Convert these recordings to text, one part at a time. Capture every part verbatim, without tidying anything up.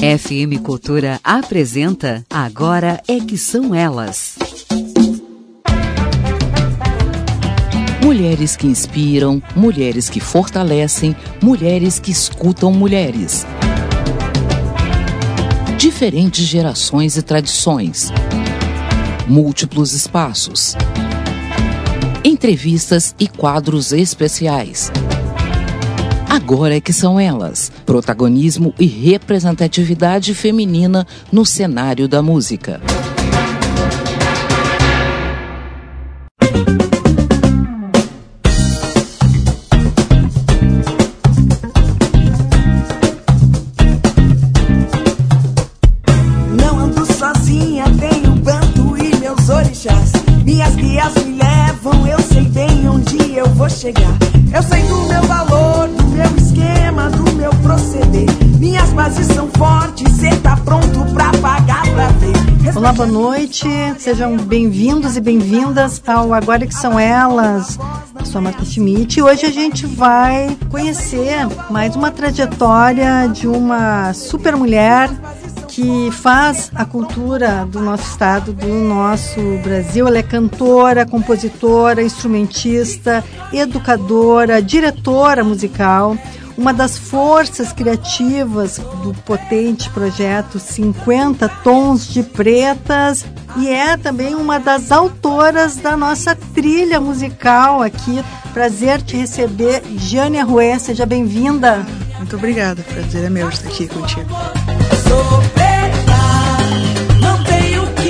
F M Cultura apresenta Agora é que são elas. Mulheres que inspiram, mulheres que fortalecem, mulheres que escutam mulheres. Diferentes gerações e tradições. Múltiplos espaços. Entrevistas e quadros especiais. Agora é que são elas, protagonismo e representatividade feminina no cenário da música. Não ando sozinha, tenho banto e meus orixás. Minhas guias me levam, eu sei bem onde eu vou chegar. Eu sei do meu valor, do meu esquema, do meu proceder. Minhas bases são fortes, cê tá pronto pra pagar pra ver. Respeite. Olá, boa noite, sejam bem-vindos e bem-vindas ao Agora que são elas. Eu sou a Marta Schmidt e hoje a gente vai conhecer mais uma trajetória de uma super mulher que faz a cultura do nosso estado, do nosso Brasil. Ela é cantora, compositora, instrumentista, educadora, diretora musical, uma das forças criativas do potente projeto cinquenta Tons de Pretas e é também uma das autoras da nossa trilha musical aqui. Prazer te receber, Jane Arruê, seja bem-vinda. Muito obrigada, prazer é meu estar aqui contigo. Sou preta, não tenho que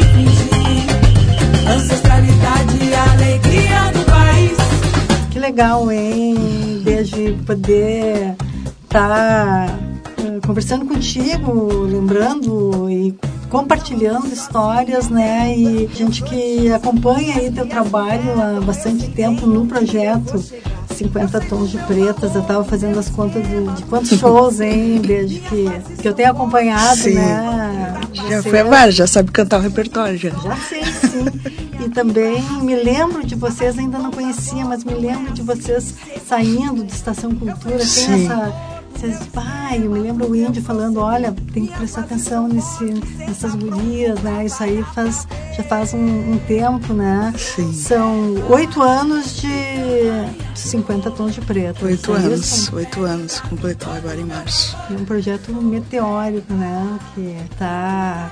fingir. Ancestralidade e alegria do país. Que legal, hein? Desde poder estar tá, uh, conversando contigo, lembrando e compartilhando histórias, né? E gente que acompanha aí teu trabalho há bastante tempo no projeto cinquenta Tons de Pretas. Eu estava fazendo as contas de, de quantos shows, hein? Desde que, que eu tenho acompanhado, sim, né? Já Você... foi a várias, já sabe cantar o repertório, já. Já sei, sim. E também me lembro de vocês, ainda não conhecia, mas me lembro de vocês saindo de Estação Cultura. Tem sim. essa... Vocês, pai, eu me lembro o Índio falando, olha, tem que prestar atenção nesse, nessas gurias, né? Isso aí faz, já faz um, um tempo, né? Sim. São oito anos de cinquenta Tons de Preto. Oito anos, oito anos, completou agora em março. E um projeto meteórico, né? Que está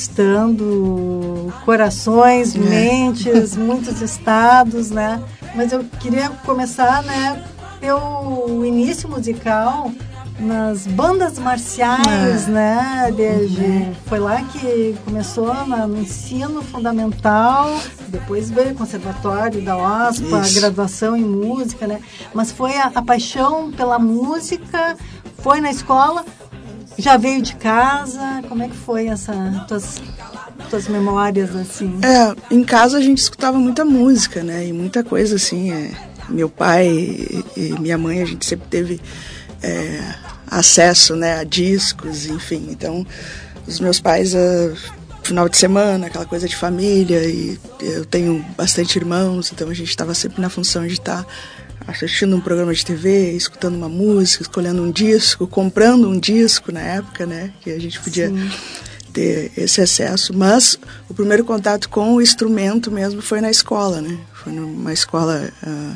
conquistando corações, é. mentes, muitos estados, né? Mas eu queria começar, né? Teu início musical nas bandas marciais, é. né, desde uhum. foi lá que começou na, no ensino fundamental, depois veio o conservatório da O S P A, a graduação em música, né, mas foi a, a paixão pela música, foi na escola, já veio de casa, como é que foi essa, tuas, tuas memórias, assim? É, em casa a gente escutava muita música, né, e muita coisa, assim, é, meu pai e, e minha mãe, a gente sempre teve é, acesso, né, a discos, enfim. Então, os meus pais, uh, final de semana, aquela coisa de família, e eu tenho bastante irmãos, então a gente estava sempre na função de estar assistindo um programa de T V, escutando uma música, escolhendo um disco, comprando um disco na época, né, que a gente podia Sim. ter esse acesso. Mas o primeiro contato com o instrumento mesmo foi na escola, né, foi numa escola uh,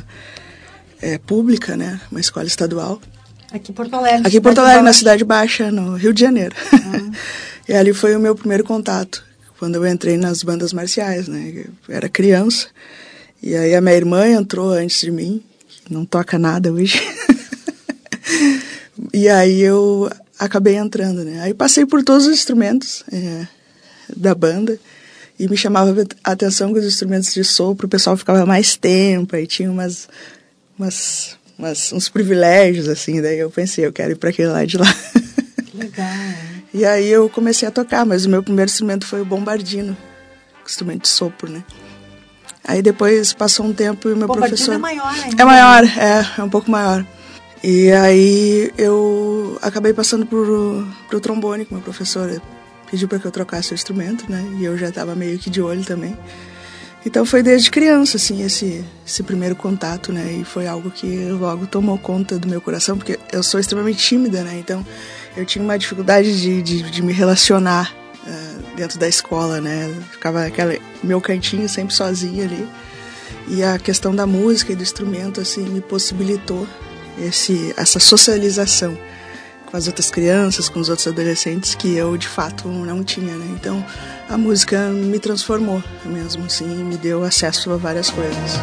é, pública, né, uma escola estadual. Aqui em Porto Alegre. Aqui em Porto Alegre, na Cidade Baixa, no Rio de Janeiro. Ah. E ali foi o meu primeiro contato, quando eu entrei nas bandas marciais, né? Eu era criança. E aí a minha irmã entrou antes de mim, não toca nada hoje. E aí eu acabei entrando, né? Aí passei por todos os instrumentos é, da banda e me chamava a atenção que os instrumentos de sopro, o pessoal ficava mais tempo, aí tinha umas... umas Mas uns privilégios, assim, daí eu pensei, eu quero ir para aquele lado de lá. Que legal. E aí eu comecei a tocar, mas o meu primeiro instrumento foi o bombardino, instrumento de sopro, né? Aí depois passou um tempo e o meu bombardino professor... é maior ainda. É maior, é, é um pouco maior. E aí eu acabei passando pro, pro trombone, que meu professor pediu para que eu trocasse o instrumento, né? E eu já estava meio que de olho também. Então foi desde criança, assim, esse, esse primeiro contato, né? E foi algo que logo tomou conta do meu coração, porque eu sou extremamente tímida, né? Então eu tinha uma dificuldade de, de, de me relacionar uh, dentro da escola, né? Ficava aquele meu cantinho sempre sozinha ali. E a questão da música e do instrumento, assim, me possibilitou esse, essa socialização com as outras crianças, com os outros adolescentes, que eu, de fato, não tinha, né? Então, a música me transformou mesmo, assim, me deu acesso a várias coisas.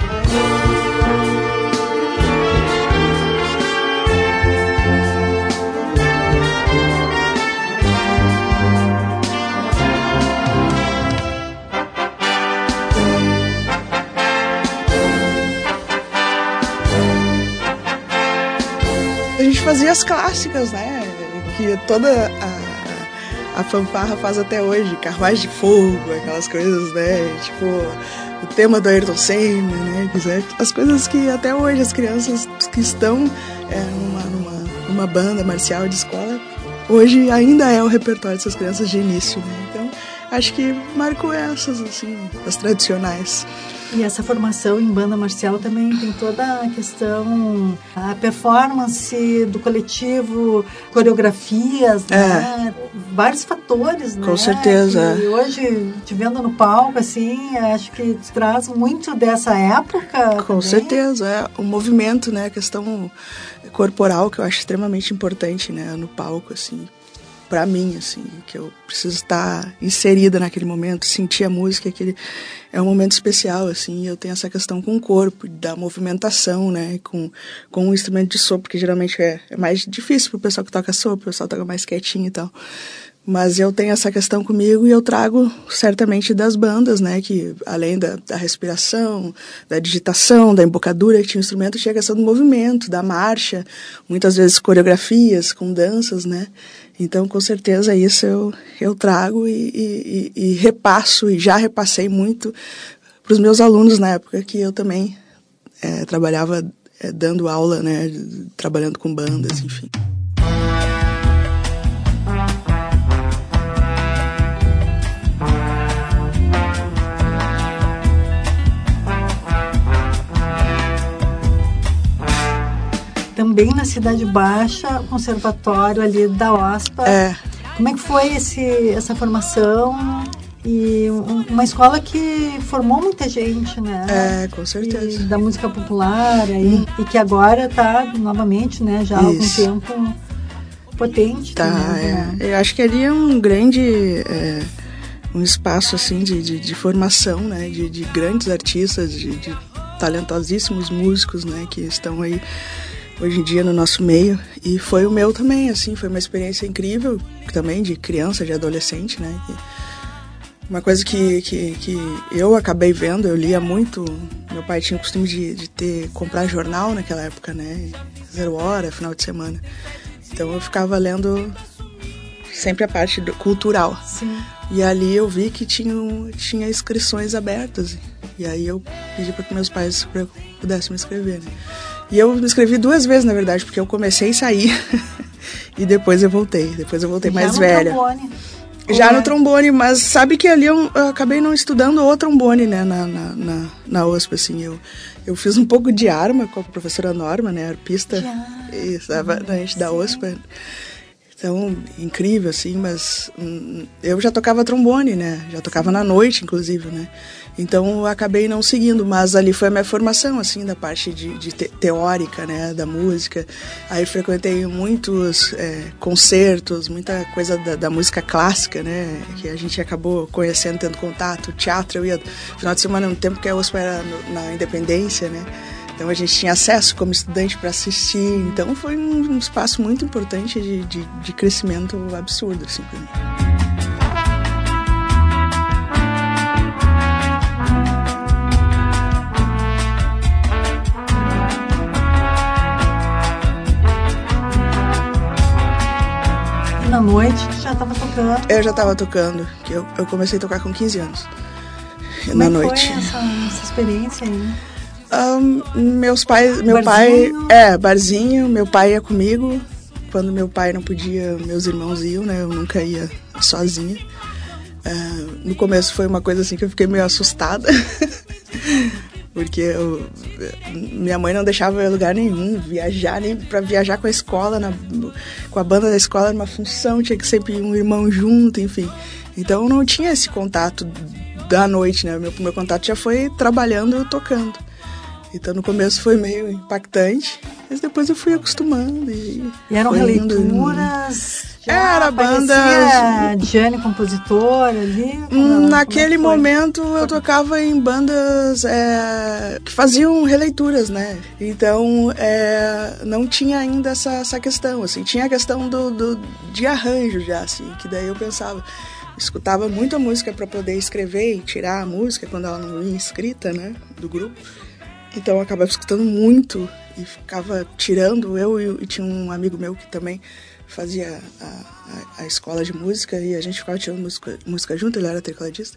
A gente fazia as clássicas, né? Que toda a, a fanfarra faz até hoje. Carruagem de Fogo, aquelas coisas, né? Tipo, o tema do Ayrton Senna, né? As coisas que até hoje as crianças que estão é, numa, numa, numa banda marcial de escola, hoje ainda é o repertório dessas crianças de início, né? Então, acho que marcou essas, assim, as tradicionais. E essa formação em banda marcial também tem toda a questão, a performance do coletivo, coreografias, é. né? Vários fatores, né? Com certeza. E hoje, te vendo no palco, assim, acho que traz muito dessa época. Com também. certeza, é. O movimento, né? A questão corporal, que eu acho extremamente importante, né? No palco, assim. Pra mim, assim, que eu preciso estar inserida naquele momento, sentir a música, aquele é um momento especial, assim, e eu tenho essa questão com o corpo, da movimentação, né, com, com um instrumento de sopro, que geralmente é, é mais difícil pro pessoal que toca sopro, o pessoal toca mais quietinho e tal. Mas eu tenho essa questão comigo e eu trago certamente das bandas, né, que além da, da respiração, da digitação, da embocadura que tinha o instrumento, tinha a questão do movimento, da marcha, muitas vezes coreografias com danças, né. Então, com certeza, isso eu, eu trago e, e, e repasso, e já repassei muito para os meus alunos na época que eu também é, trabalhava é, dando aula, né, trabalhando com bandas, enfim. Também na Cidade Baixa, o conservatório ali da O S P A. É. Como é que foi esse, essa formação? E um, uma escola que formou muita gente, né? É, com certeza. E da música popular, aí, hum. e que agora está novamente, né, já há algum tempo potente. Tá, né? é. Eu acho que ali é um grande... É, um espaço, assim, de, de, de formação, né? De, de grandes artistas, de, de talentosíssimos músicos, né? Que estão aí hoje em dia no nosso meio, e foi o meu também, assim, foi uma experiência incrível também, de criança, de adolescente, né, e uma coisa que, que, que eu acabei vendo, eu lia muito, meu pai tinha o costume de, de ter, comprar jornal naquela época, né, Zero Hora, final de semana, então eu ficava lendo sempre a parte do, cultural. Sim. E ali eu vi que tinha, tinha inscrições abertas, e aí eu pedi para que meus pais pudessem me inscrever, né. E eu me inscrevi duas vezes, na verdade, porque eu comecei e saí. E depois eu voltei. Depois eu voltei Já mais no velha. Trombone. Já Ou no é? trombone, mas sabe que ali eu, eu acabei não estudando o trombone, né, na, na, na, na O S P, assim. Eu, eu fiz um pouco de arma com a professora Norma, né, arpista. Isso, a gente da O S P. Então, incrível, assim, mas hum, eu já tocava trombone, né? Já tocava na noite, inclusive, né? Então, eu acabei não seguindo, mas ali foi a minha formação, assim, da parte de, de te, teórica, né? Da música. Aí frequentei muitos é, concertos, muita coisa da, da música clássica, né? Que a gente acabou conhecendo, tendo contato. Teatro, eu ia no final de semana, no tempo que a O S P era no, na Independência, né? Então a gente tinha acesso como estudante para assistir, então foi um, um espaço muito importante de, de, de crescimento absurdo, assim, para mim. E na noite tu já estava tocando? Eu já estava tocando, que eu, eu comecei a tocar com quinze anos, Como na é que noite. foi essa, essa experiência aí? Um, meus pais, meu Barzinho? pai, é, barzinho, meu pai ia comigo, quando meu pai não podia, meus irmãos iam, né, eu nunca ia sozinha. Uh, no começo foi uma coisa assim que eu fiquei meio assustada, Porque eu, minha mãe não deixava eu em lugar nenhum, viajar, nem para viajar com a escola, na, com a banda da escola era uma função, tinha que sempre ir um irmão junto, enfim. Então não tinha esse contato da noite, né? Meu primeiro contato já foi trabalhando e tocando. Então no começo foi meio impactante, mas depois eu fui acostumando. E, e eram releituras... Era banda... Diane compositora ali? Naquele momento eu tocava em bandas é, que faziam releituras, né? Então é, não tinha ainda essa, essa questão, assim. Tinha a questão do, do, de arranjo já, assim, que daí eu pensava... Escutava muita música para poder escrever e tirar a música quando ela não vinha escrita, né? Do grupo. Então eu acabava escutando muito e ficava tirando. Eu e, e tinha um amigo meu que também... fazia a, a, a escola de música e a gente ficava tirando música, música junto, ele era tecladista.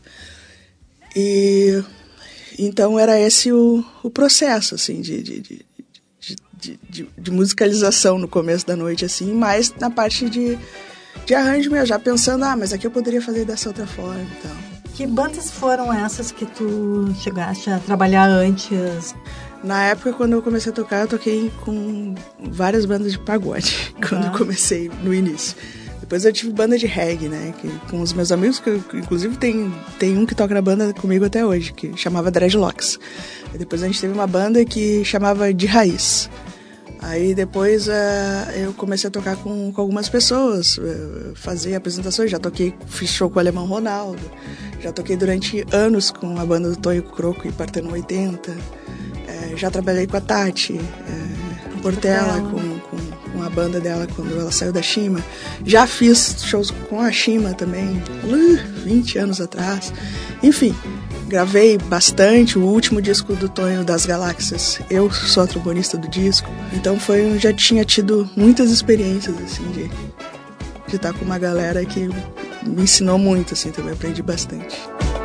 E então era esse o, o processo, assim, de, de, de, de, de, de musicalização no começo da noite, assim, mas na parte de, de arranjo mesmo, já pensando, ah, mas aqui eu poderia fazer dessa outra forma e tal. Que bandas foram essas que tu chegaste a trabalhar antes? Na época, quando eu comecei a tocar, eu toquei com várias bandas de pagode, uhum. Quando eu comecei, no início. Depois eu tive banda de reggae, né, que, com os meus amigos, que eu, inclusive tem, tem um que toca na banda comigo até hoje, que chamava Dreadlocks. E depois a gente teve uma banda que chamava De Raiz. Aí depois uh, eu comecei a tocar com, com algumas pessoas, uh, fazer apresentações, já toquei, fiz show com o Alemão Ronaldo, já toquei durante anos com a banda do Tonho Croco e Partenon oitenta. Já trabalhei com a Tati é, Portela, com, com, com a banda dela quando ela saiu da Shima. Já fiz shows com a Shima também, uh, vinte anos atrás. Enfim, gravei bastante. O último disco do Tonho, Das Galáxias, eu sou a trombonista do disco. Então foi, eu já tinha tido muitas experiências assim, de, de estar com uma galera que me ensinou muito, assim, também aprendi bastante.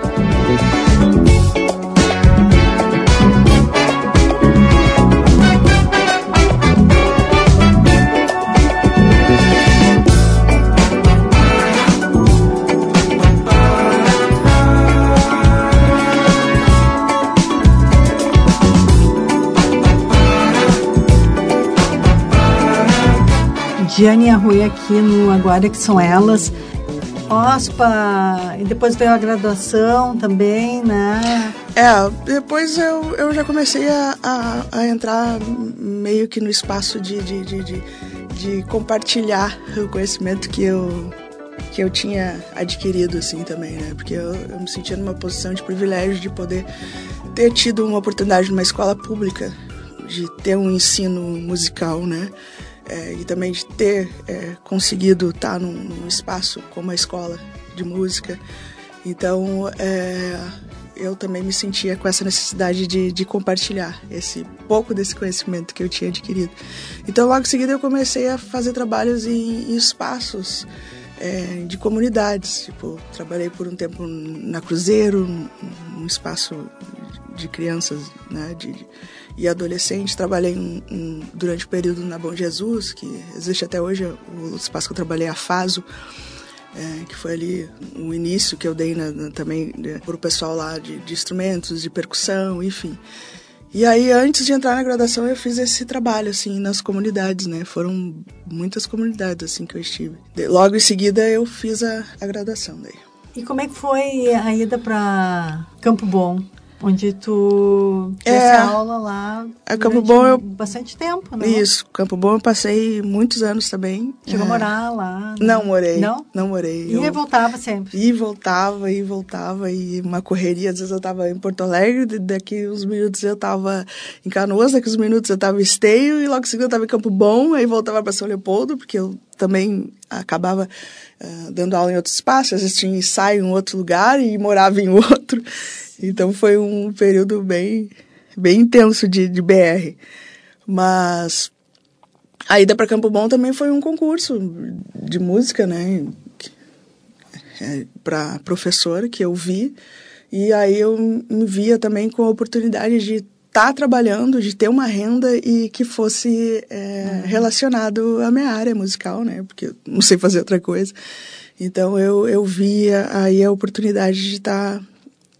Diane Arruê aqui no Agora Que São Elas. OSPA, e depois veio a graduação também, né? É, depois eu, eu já comecei a, a, a entrar meio que no espaço de, de, de, de, de compartilhar o conhecimento que eu, que eu tinha adquirido, assim, também, né? Porque eu, eu me sentia numa posição de privilégio de poder ter tido uma oportunidade numa escola pública, de ter um ensino musical, né? É, e também de ter é, conseguido estar num, num espaço como a escola de música. Então, é, eu também me sentia com essa necessidade de, de compartilhar esse pouco desse conhecimento que eu tinha adquirido. Então, logo em seguida, eu comecei a fazer trabalhos em, em espaços é, de comunidades. Tipo, trabalhei por um tempo na Cruzeiro, num espaço de crianças, né, de, de e adolescente. Trabalhei um, um, durante o período na Bom Jesus, que existe até hoje, o espaço que eu trabalhei, a Faso, é, que foi ali o início que eu dei na, na, também né, para o pessoal lá de, de instrumentos, de percussão, enfim. E aí, antes de entrar na graduação, eu fiz esse trabalho, assim, nas comunidades, né? Foram muitas comunidades, assim, que eu estive. De, logo em seguida, eu fiz a, a graduação daí. E como é que foi a ida para Campo Bom? Onde tu fez é, aula lá a Campo Bom eu, bastante tempo, né? Isso, Campo Bom eu passei muitos anos também. Chegou é. a morar lá? Né? Não morei. Não? Não morei. E eu, voltava sempre? E voltava, e voltava, e uma correria. Às vezes eu estava em Porto Alegre, daqui uns minutos eu estava em Canoas, daqui uns minutos eu estava em Esteio, e logo em seguida eu estava em Campo Bom, aí voltava para São Leopoldo, porque eu também acabava uh, dando aula em outros espaços, às vezes tinha ensaio em outro lugar e morava em outro. Então foi um período bem, bem intenso de, de B R. Mas a ida para Campo Bom também foi um concurso de música, né? É, para professora que eu vi. E aí eu me via também com a oportunidade de estar tá trabalhando, de ter uma renda e que fosse é, uhum. relacionado à minha área musical, né? Porque eu não sei fazer outra coisa. Então eu, eu via aí a oportunidade de estar... Tá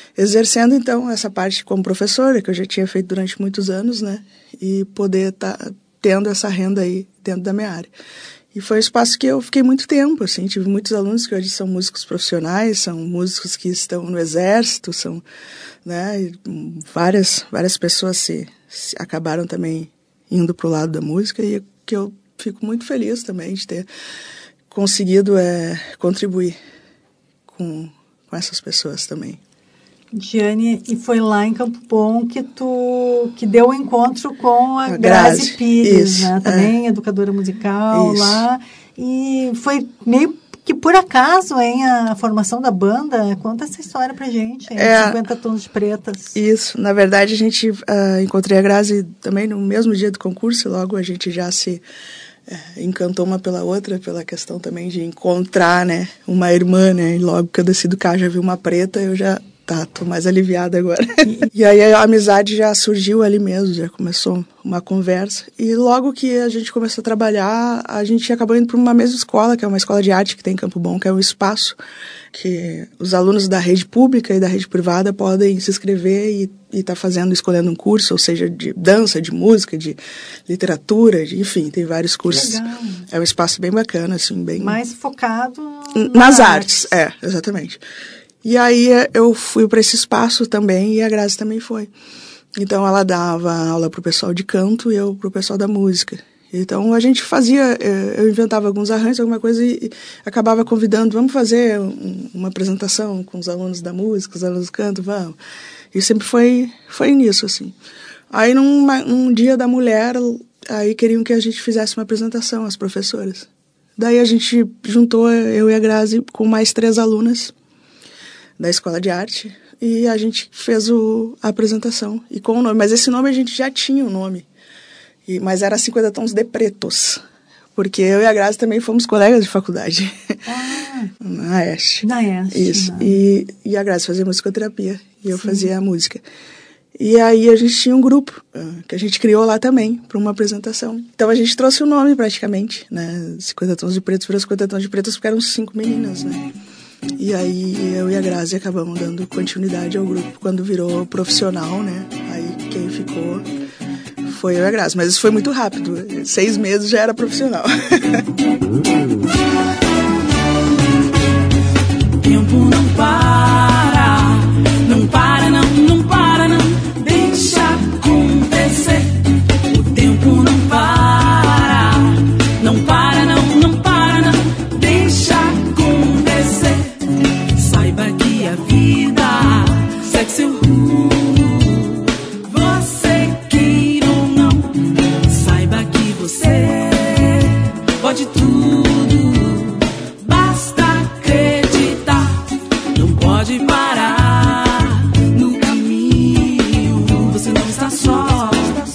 exercendo, então, essa parte como professora, que eu já tinha feito durante muitos anos, né? E poder estar tá tendo essa renda aí dentro da minha área. E foi um espaço que eu fiquei muito tempo, assim, tive muitos alunos que hoje são músicos profissionais, são músicos que estão no exército, são, né, e várias, várias pessoas se, se acabaram também indo para o lado da música, e que eu fico muito feliz também de ter conseguido é, contribuir com, com essas pessoas também. Diane, e foi lá em Campo Bom que tu que deu o um encontro com a, a Grazi, Grazi Pires, isso, né? Também é. educadora musical Isso. lá. E foi meio que por acaso, hein, a formação da banda. Conta essa história pra gente, hein? É, cinquenta Tons de Pretas. Isso, na verdade a gente uh, encontrei a Grazi também no mesmo dia do concurso, e logo a gente já se uh, encantou uma pela outra, pela questão também de encontrar, né, uma irmã, né, e logo que eu desci do carro já vi uma preta, eu já... Tá, tô mais aliviada agora. E aí a amizade já surgiu ali mesmo, já começou uma conversa. E logo que a gente começou a trabalhar, a gente acabou indo para uma mesma escola, que é uma escola de arte que tem em Campo Bom, que é um espaço que os alunos da rede pública e da rede privada podem se inscrever e estar tá fazendo, escolhendo um curso, ou seja, de dança, de música, de literatura, de, enfim, tem vários cursos. Legal. É um espaço bem bacana, assim, bem... Mais focado nas artes. artes. É, exatamente. E aí eu fui para esse espaço também, e a Grazi também foi. Então ela dava aula para o pessoal de canto e eu para o pessoal da música. Então a gente fazia, eu inventava alguns arranjos, alguma coisa, e acabava convidando, vamos fazer uma apresentação com os alunos da música, os alunos do canto, vamos. E sempre foi, foi nisso, assim. Aí num um dia da mulher, aí queriam que a gente fizesse uma apresentação, as professoras. Daí a gente juntou, eu e a Grazi, com mais três alunas da Escola de Arte, e a gente fez o, a apresentação, e com o nome, mas esse nome a gente já tinha o nome, e, mas era cinquenta Tons de Pretos, porque eu e a Grazi também fomos colegas de faculdade, ah, na ESH. Na ESH. Isso, e, e a Grazi fazia musicoterapia, e eu Sim. fazia a música. E aí a gente tinha um grupo, uh, que a gente criou lá também, para uma apresentação. Então a gente trouxe o nome praticamente, né, cinquenta Tons de Pretos, virou cinquenta Tons de Pretos, porque eram cinco meninas, né. E aí eu e a Grazi acabamos dando continuidade ao grupo quando virou profissional, né? Aí quem ficou foi eu e a Grazi. Mas isso foi muito rápido. Seis meses já era profissional. O tempo não para, não para, não, não para, não. Deixa acontecer. O tempo não para, não para, não, não para, não. Deixa acontecer. Saiba que a vida segue seu rumo, você queira ou não. Saiba que você pode tudo, basta acreditar. Não pode parar no caminho, você não está só.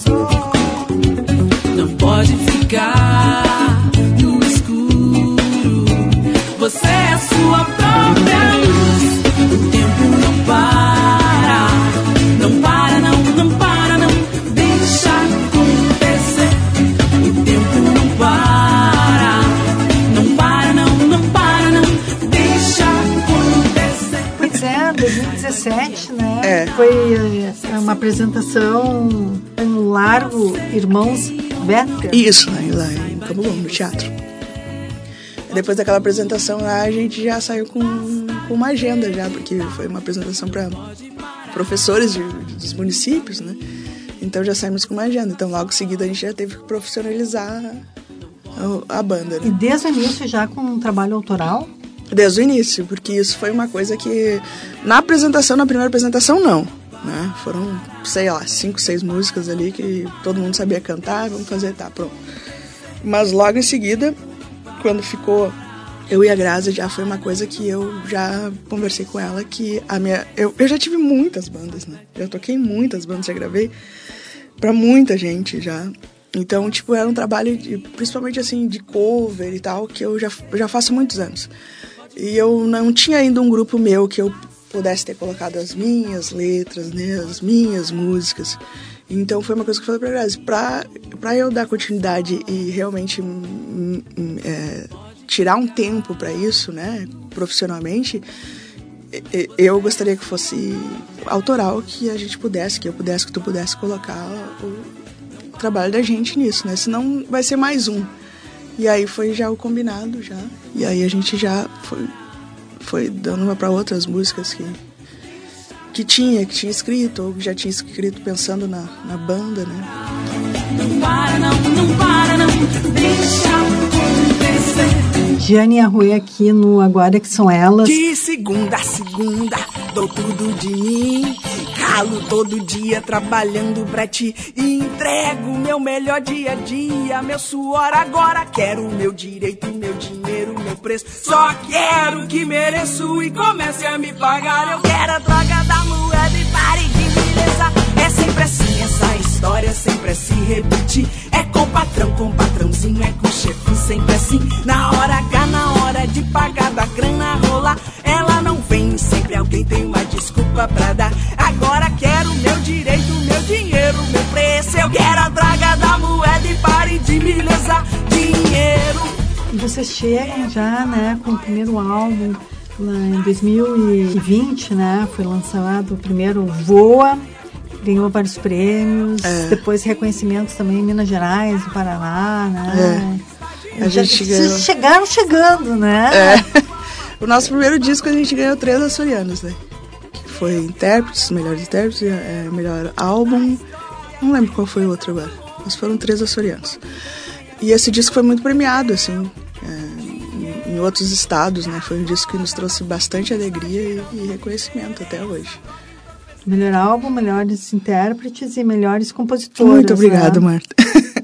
Não pode ficar no escuro, você é a sua própria luz. O tempo não para, não para, não, não para, não. Deixa acontecer. O tempo não para, não para, não, não para, não. Deixa acontecer. Pois é, dois mil e dezessete, né? É. Foi é, uma apresentação no Largo Irmãos Becker. Isso, lá, lá em Campo Bom, no teatro. Depois daquela apresentação lá, a gente já saiu com, com uma agenda já, porque foi uma apresentação para professores de, dos municípios, né? Então já saímos com uma agenda. Então logo em seguida a gente já teve que profissionalizar a, a banda, né? E desde o início já com um trabalho autoral? Desde o início, porque isso foi uma coisa que na apresentação, na primeira apresentação não, né? Foram, sei lá, cinco, seis músicas ali que todo mundo sabia cantar, vamos fazer, tá, pronto. Mas logo em seguida, quando ficou eu e a Grazi, já foi uma coisa que eu já conversei com ela, que a minha... Eu, eu já tive muitas bandas, né? Eu toquei em muitas bandas, já gravei pra muita gente já. Então, tipo, era um trabalho, de, principalmente assim, de cover e tal, que eu já, eu já faço há muitos anos. E eu não tinha ainda um grupo meu que eu pudesse ter colocado as minhas letras, né? As minhas músicas. Então foi uma coisa que eu falei pra Grazi, pra, pra eu dar continuidade e realmente é, tirar um tempo pra isso, né, profissionalmente, eu gostaria que fosse autoral, que a gente pudesse, que eu pudesse, que tu pudesse colocar o trabalho da gente nisso, né? Senão vai ser mais um. E aí foi já o combinado, já. E aí a gente já foi, foi dando uma para outras músicas que, que tinha, que tinha escrito, ou que já tinha escrito pensando na, na banda, né? Não para não, não para não, deixa acontecer. Giane Arruê aqui no Agora Que São Elas. De segunda a segunda, dou tudo de mim. Calo todo dia trabalhando pra ti. E entrego meu melhor dia a dia. Meu suor agora, quero meu direito, meu dinheiro, meu preço. Só quero que mereço e comece a me pagar. Eu quero a droga da moeda e pare de me lesar. É sempre assim, essa história sempre se repete. É com patrão, com patrãozinho, é com chefe, sempre assim. Na hora H, na hora de pagar da grana rolar, ela não vem, sempre alguém tem uma desculpa pra dar. Agora quero meu direito, meu dinheiro, meu preço. Eu quero a draga da moeda e pare de me lesar. Dinheiro. E vocês chegam já, né, com o primeiro álbum lá em dois mil e vinte, né? Foi lançado o primeiro Voa. Ganhou vários prêmios, é. Depois reconhecimentos também em Minas Gerais, no Paraná, né? É. A gente ganhou... Vocês chegaram chegando, né? É. O nosso primeiro disco a gente ganhou três açorianos, né? Que foi intérpretes, melhores intérpretes, é, melhor álbum, não lembro qual foi o outro agora, mas foram três açorianos. E esse disco foi muito premiado, assim, é, em outros estados, né? Foi um disco que nos trouxe bastante alegria e, e reconhecimento até hoje. Melhor álbum, melhores intérpretes e melhores compositores. Muito obrigada, né? Marta.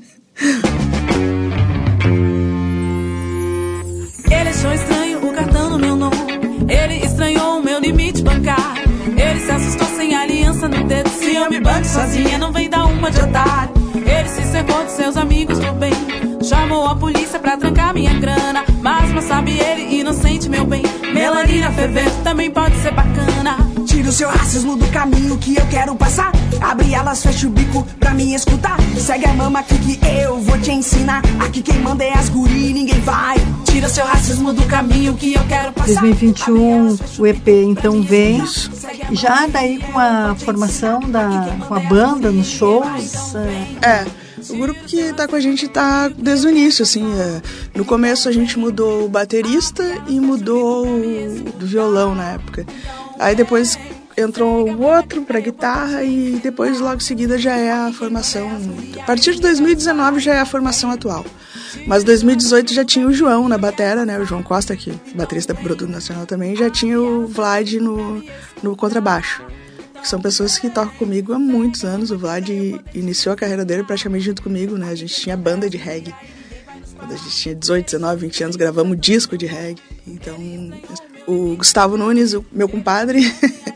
Ele achou estranho o cartão no meu nome. Ele estranhou o meu limite bancário. Ele se assustou sem aliança no dedo. Se eu me banco sozinha, não vem dar uma de otário. Ele se cercou de seus amigos do bem. Chamou a polícia pra trancar minha grana. Mas não sabe ele, inocente, meu bem. Melanina fervente também pode ser bacana. Tira o seu racismo do caminho que eu quero passar. Abre elas, fecha o bico pra mim escutar. Segue a mama aqui que eu vou te ensinar. Aqui quem manda é as guri, ninguém vai. Tira o seu racismo do caminho que eu quero passar. dois mil e vinte e um, o E P então vem. Já daí com a formação da com a banda nos shows. É, é o grupo que tá com a gente tá desde o início, assim. É, no começo a gente mudou o baterista e mudou o violão na época. Aí depois entrou o outro para guitarra e depois logo em seguida já é a formação. A partir de dois mil e dezenove já é a formação atual. Mas dois mil e dezoito já tinha o João na batera, né? O João Costa, que baterista do Produto Nacional também, já tinha o Vlad no, no contrabaixo. Que são pessoas que tocam comigo há muitos anos. O Vlad iniciou a carreira dele praticamente junto comigo, né? A gente tinha banda de reggae. Quando a gente tinha dezoito, dezenove, vinte anos, gravamos disco de reggae. Então, o Gustavo Nunes, o meu compadre,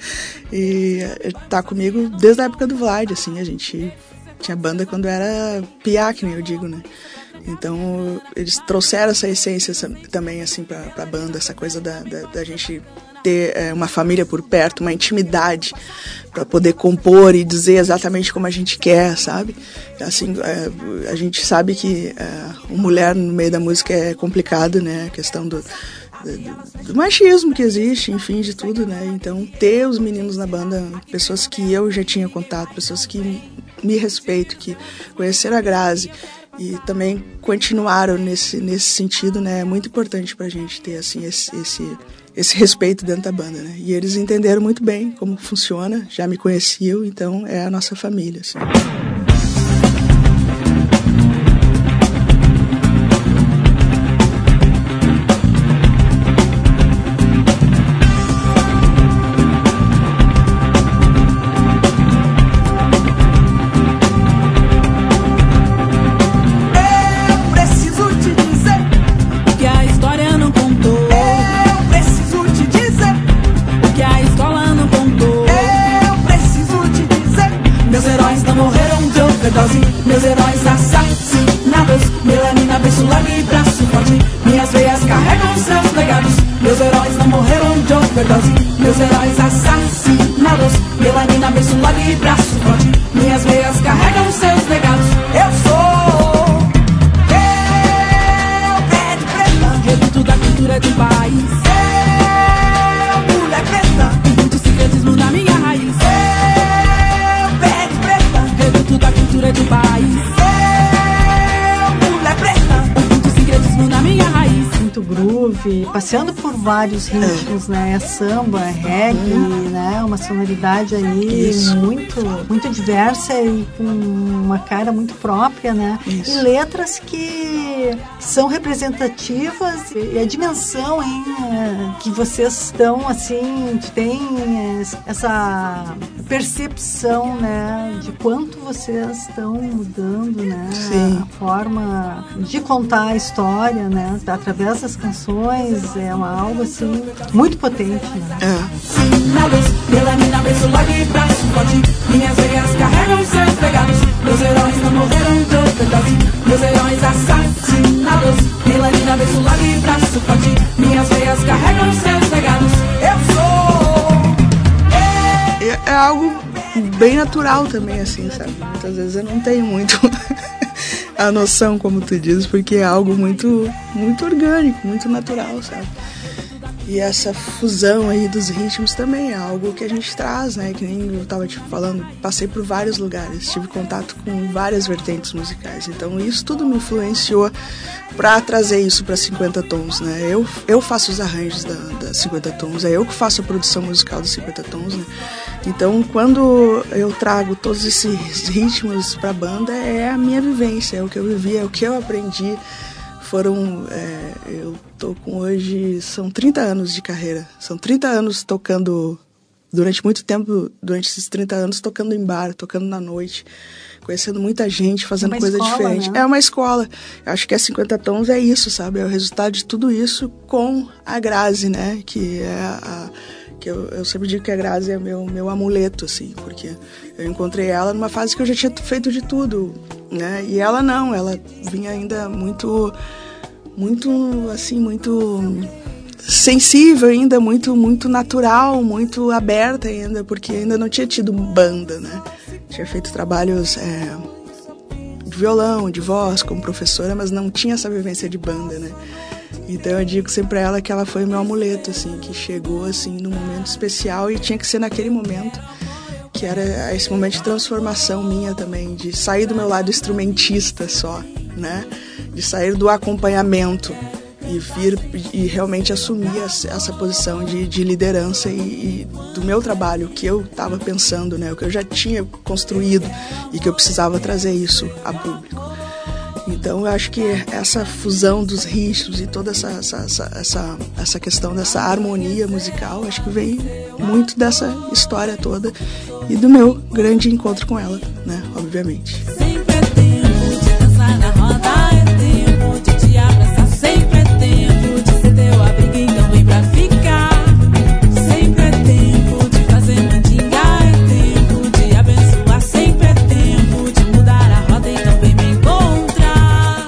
e tá comigo desde a época do Vlad, assim. A gente tinha banda quando era piá, que nem eu digo, né? Então, eles trouxeram essa essência também, assim, pra, pra banda, essa coisa da, da, da gente ter é, uma família por perto, uma intimidade para poder compor e dizer exatamente como a gente quer, sabe? Assim, é, a gente sabe que é, uma mulher no meio da música é complicado, né? A questão do, do, do machismo que existe, enfim, de tudo, né? Então, ter os meninos na banda, pessoas que eu já tinha contato, pessoas que me respeitam, que conheceram a Grazi e também continuaram nesse, nesse sentido, né? É muito importante pra gente ter, assim, esse... esse esse respeito dentro da banda, né? E eles entenderam muito bem como funciona, já me conheciam, então é a nossa família, assim. Meus heróis assassinados, melanina, beijo largo e braço forte. Minhas veias carregam seus legados. Meus heróis não morreram de overdose. Meus heróis assassinados, melanina, beijo largo e braço forte. Minhas veias carregam seus legados. Eu sou eu, pé de preta, reduto da cultura do país. Eu, mulher preta, groove, passeando por vários ritmos, é. né? É samba, é reggae, uhum. né? Uma sonoridade aí Isso. muito, muito diversa e com uma cara muito própria, né? Isso. E letras que são representativas e a dimensão, hein? Que vocês estão, assim, tem essa percepção, né? De quanto vocês estão mudando, né? Sim. A forma de contar a história, né? Através das canções, é uma, algo assim muito potente, né? É. Na luz, melanina, beijo, largue, braço forte. Minhas veias carregam seus pegados. Meus heróis não morreram de overdose. Meus heróis assassinados. Melanina, beijo, largue, braço forte. Minhas veias carregam seus pegados. Eu sou. É, é algo bem natural também, assim, sabe? Muitas vezes eu não tenho muito a noção, como tu diz, porque é algo muito, muito orgânico, muito natural, sabe? E essa fusão aí dos ritmos também é algo que a gente traz, né? Que nem eu tava te falando, passei por vários lugares, tive contato com várias vertentes musicais. Então isso tudo me influenciou para trazer isso para cinquenta tons, né? Eu, eu faço os arranjos da, da cinquenta tons, é eu que faço a produção musical dos cinquenta tons, né? Então quando eu trago todos esses ritmos para a banda, é a minha vivência, é o que eu vivi, é o que eu aprendi. Foram, é, eu tô com hoje, são trinta anos de carreira, são trinta anos tocando, durante muito tempo, durante esses trinta anos, tocando em bar, tocando na noite, conhecendo muita gente, fazendo uma coisa escola, diferente. Né? É uma escola. Eu acho que a cinquenta tons é isso, sabe? É o resultado de tudo isso com a Grazi, né? Que é a... que eu, eu sempre digo que a Grazi é meu, meu amuleto, assim, porque eu encontrei ela numa fase que eu já tinha feito de tudo, né? E ela não, ela vinha ainda muito, muito, assim, muito sensível ainda, muito, muito natural, muito aberta ainda, porque ainda não tinha tido banda, né? Tinha feito trabalhos é, de violão, de voz, como professora, mas não tinha essa vivência de banda, né? Então eu digo sempre pra ela que ela foi o meu amuleto, assim, que chegou, assim, num momento especial e tinha que ser naquele momento, que era esse momento de transformação minha também, de sair do meu lado instrumentista só, né? De sair do acompanhamento e vir e realmente assumir essa posição de, de liderança e, e do meu trabalho, o que eu estava pensando, né? O que eu já tinha construído e que eu precisava trazer isso a público. Então eu acho que essa fusão dos ritmos e toda essa, essa, essa, essa questão dessa harmonia musical, acho que vem muito dessa história toda e do meu grande encontro com ela, né? Obviamente. Sempre é tempo de dançar na roda, é tempo de te abraçar, sempre é tempo de ser teu abrigo, então vem pra ficar. Sempre é tempo de fazer mandinga, é tempo de abençoar, sempre é tempo de mudar a roda, então vem me encontrar.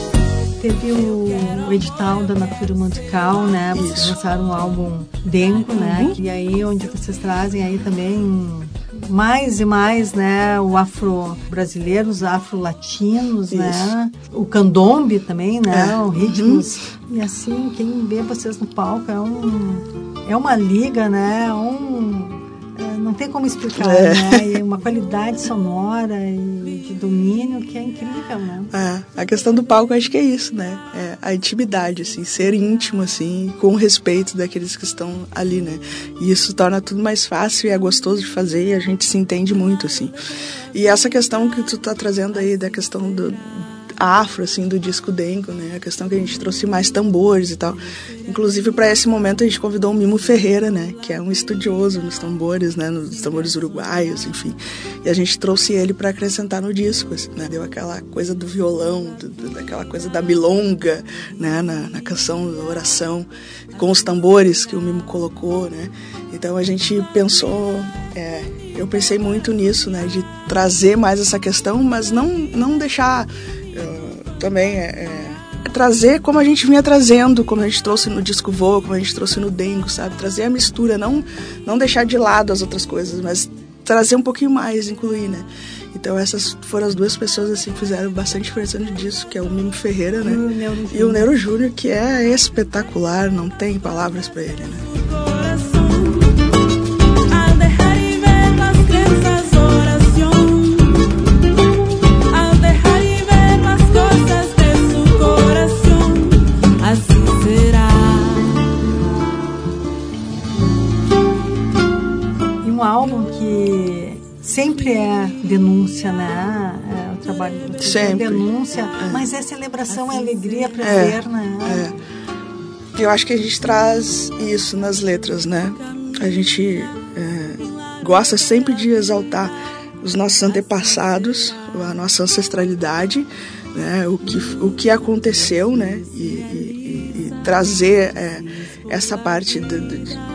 Teve o, o edital da Natura Musical, né? Vocês Isso. lançaram um álbum Dengo, né? Uhum. E aí onde vocês trazem aí também mais e mais, né, o afro-brasileiro, os afro-latinos, né, o candombe também, né, é. os ritmos, uhum. e assim, quem vê vocês no palco é um, é uma liga, né, é um, é, não tem como explicar, é. né, e uma qualidade sonora e de domínio que é incrível, né. É, a questão do palco, acho que é isso, né, é a intimidade, assim, ser íntimo, assim, com respeito daqueles que estão ali, né, e isso torna tudo mais fácil e é gostoso de fazer e a gente se entende muito, assim. E essa questão que tu tá trazendo aí, da questão do afro, assim, do disco Dengo, né, a questão que a gente trouxe mais tambores e tal, inclusive para esse momento a gente convidou o Mimo Ferreira, né, que é um estudioso nos tambores, né, nos tambores uruguaios, enfim, e a gente trouxe ele para acrescentar no disco, assim, né, deu aquela coisa do violão, do, do, daquela coisa da milonga, né, na, na canção da oração, com os tambores que o Mimo colocou, né, então a gente pensou, é, eu pensei muito nisso, né, de trazer mais essa questão, mas não, não deixar uh, também é, é, trazer como a gente vinha trazendo, como a gente trouxe no Disco Voa, como a gente trouxe no Dengo, sabe, trazer a mistura, não, não deixar de lado as outras coisas, mas trazer um pouquinho mais, incluir, né. Então essas foram as duas pessoas assim que fizeram bastante diferença disso, que é o Mimo Ferreira, né, e o Neuro Júnior, que é espetacular, não tem palavras para ele, né. Así será. sempre é denúncia, né? É o trabalho de sempre. denúncia, é. mas é celebração, é alegria, é prazer, é, né? É. Eu acho que a gente traz isso nas letras, né? A gente é, gosta sempre de exaltar os nossos antepassados, a nossa ancestralidade, né? O que, o que aconteceu, né? E, e, e trazer é, essa parte de, de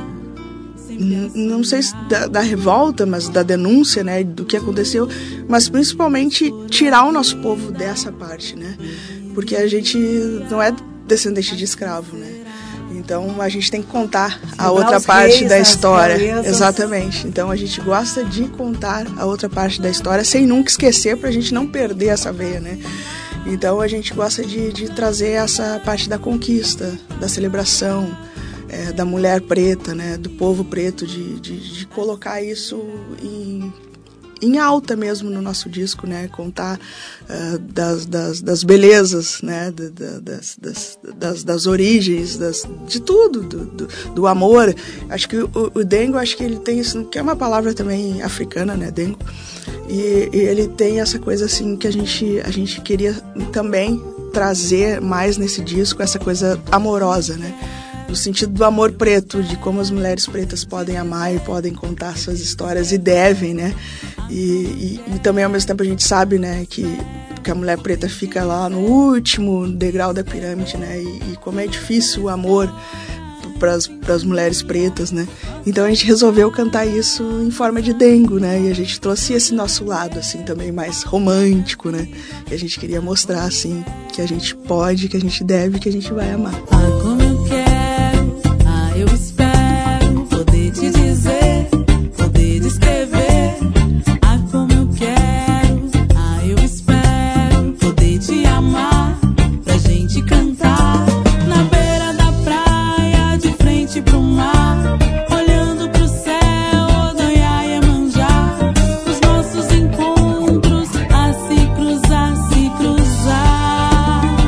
não sei se da, da revolta, mas da denúncia, né, do que aconteceu, mas principalmente tirar o nosso povo dessa parte, né, porque a gente não é descendente de escravo, né, então a gente tem que contar a outra parte da história, exatamente, então a gente gosta de contar a outra parte da história sem nunca esquecer, pra gente não perder essa veia, né. Então a gente gosta de, de trazer essa parte da conquista, da celebração, É, da mulher preta, né, do povo preto, de, de, de colocar isso em, em alta mesmo no nosso disco, né, contar uh, das, das, das belezas, né, das, das, das, das origens, das, de tudo, do, do, do amor. Acho que o, o dengo, acho que ele tem isso, que é uma palavra também africana, né, dengo, e, e ele tem essa coisa assim que a gente, a gente queria também trazer mais nesse disco, essa coisa amorosa, né, no sentido do amor preto, de como as mulheres pretas podem amar e podem contar suas histórias e devem, né? E, e, e também ao mesmo tempo a gente sabe, né, que, que a mulher preta fica lá no último degrau da pirâmide, né? E, e como é difícil o amor para as mulheres pretas, né? Então a gente resolveu cantar isso em forma de dengo, né? E a gente trouxe esse nosso lado, assim, também mais romântico, né? E a gente queria mostrar, assim, que a gente pode, que a gente deve, que a gente vai amar. Ah, como eu quero, ah, eu espero poder te dizer, poder descrever. Ah, como eu quero, ah, eu espero poder te amar, pra gente cantar na beira da praia, de frente pro mar, olhando pro céu, Odoiá e Iemanjá, os nossos encontros a se cruzar, se cruzar,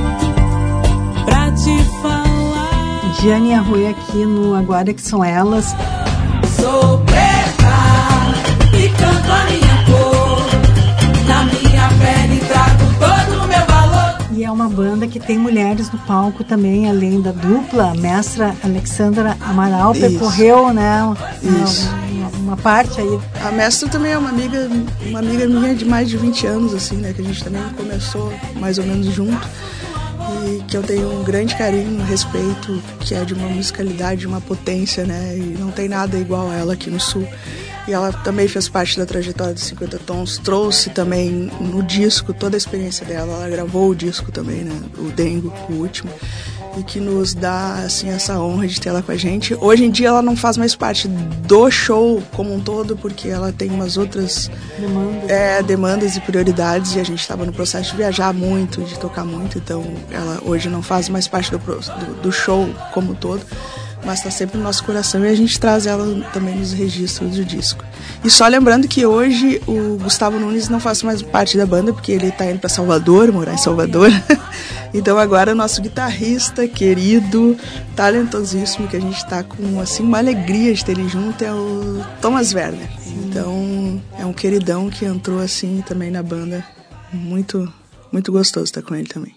pra te falar. Giane Arruê aqui no Agora Que São Elas. Sou preta e canto a minha cor, na minha pele trago todo o meu valor. E é uma banda que tem mulheres no palco também, além da dupla. A mestra Alexandra Amaral Isso. percorreu, né, Isso. uma, uma parte aí. A mestra também é uma amiga, uma amiga minha de mais de vinte anos, assim, né? Que a gente também começou mais ou menos junto. E que eu tenho um grande carinho, um respeito, que é de uma musicalidade, de uma potência, né? E não tem nada igual a ela aqui no Sul. E ela também fez parte da trajetória dos cinquenta Tons, trouxe também no disco toda a experiência dela. Ela gravou o disco também, né? O Dengo, o último. E que nos dá, assim, essa honra de ter ela com a gente. Hoje em dia ela não faz mais parte do show como um todo, porque ela tem umas outras Demandas. é, demandas e prioridades, e a gente estava no processo de viajar muito, de tocar muito, então ela hoje não faz mais parte do, do, do show como um todo, mas está sempre no nosso coração, e a gente traz ela também nos registros do disco. E só lembrando que hoje o Gustavo Nunes não faz mais parte da banda, porque ele está indo para Salvador, morar em Salvador. Então agora o nosso guitarrista querido, talentosíssimo, que a gente está com assim, uma alegria de ter ele junto, é o Thomas Werner. Então é um queridão que entrou assim também na banda. Muito, muito gostoso estar com ele também.